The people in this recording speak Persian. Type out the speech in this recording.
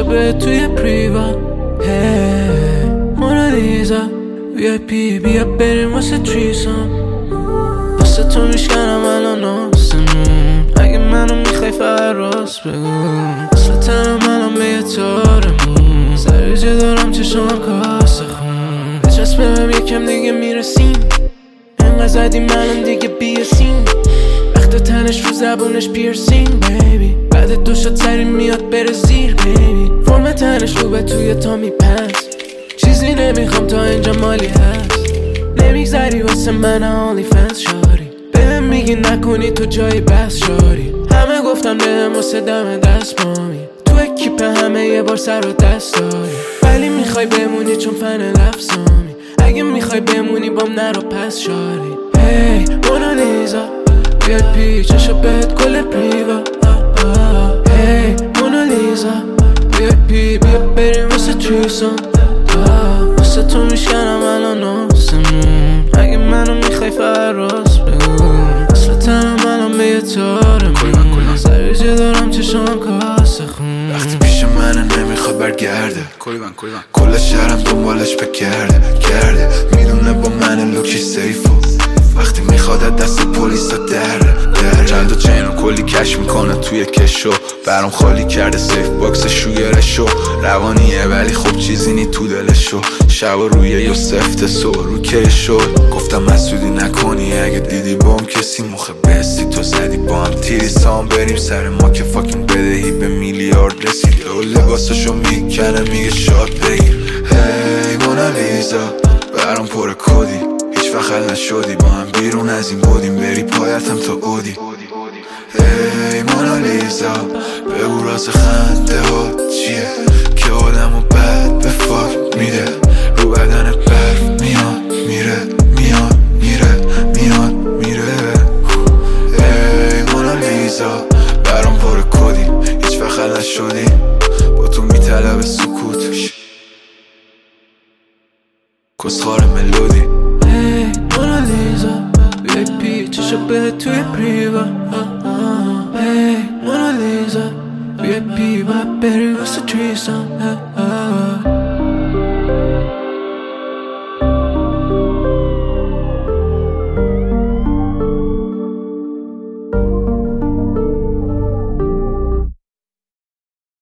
به توی پریوا. هی مونالیزا VIP بیا بریم واسه تریسام. واسه تو میشکنم الان آسمون. اگه منو میخوای فقط راست بگو. اصلا تنم الان به یه تارمون. سریجه دارم چشم کاسه خون. بچسبم یکم دیگه میرسیم. انقدر زدیم الان دیگه بیاسیم. وقت تنش رو زبونش پیرسینگ بیبی. بعد دو شد سری میاد بره زیر بیبی. فرم تنش رو به توی تا میپس. چیزی نمیخوام تا اینجا مالی هست. نمیگذری واسه من only fans شاری. بهم میگی نکنی تو جای بس شاری. همه گفتم بهم واسه دم دست مامی. تو اکیپ همه یه بار سر و دست داری. ولی میخوای بمونی چون فن لفظامی. اگه میخوای بمونی بام نرو پس شاری. هی مونالیزا VIP چشو بهت کل پریوا. هی مونالیزا VIP بیا بریم واسه تریسام. واسه تو میشکنم الان آسمون. اگه منو میخوای فقط راست بگو. اصلا تنم الان به یه تارمون. سریجه دارم چشم کاسه خون. وقتی پیش منه نمیخواد برگرده. کل شهرم دنبالش بگرده. میدونه با من لوکش سیفو. وقتی میخواد دست پلیسا دره. چند تا چین رو کلی کش میکنه توی کشو. برام خالی کرده سیف باکس شوگرشو. روانیه ولی خب چیزی نی تو دلشو. شب روی یوسفت سو رو که شد. گفتم مسئولی نکنی اگه دیدی بام کسی مخه بستی. تو زدی با هم تیری سام بریم سر ما که فاکین بدهی به میلیارد رسید. و لباسشو میکنه میگه شاد بگیر. هی مونالیزا برام پر کدی. هیچ وقت حل نشدی با هم بیرون از این بودیم. بری پایتم تا اودی. هی مونالیزا بگو راز خنده ها چیه که آدمو بد به فاک میده. رو بدن برف میاد میره میاد میره میاد میره. هی مونالیزا برام پر کدی. هیچ وقت حل نشدی با تو میطلب سکوت. کسخار ملودی. هی مونالیزا VIP چشو بهت توی پریوا. هی مونالیزا VIP باید بری واسه تریسام.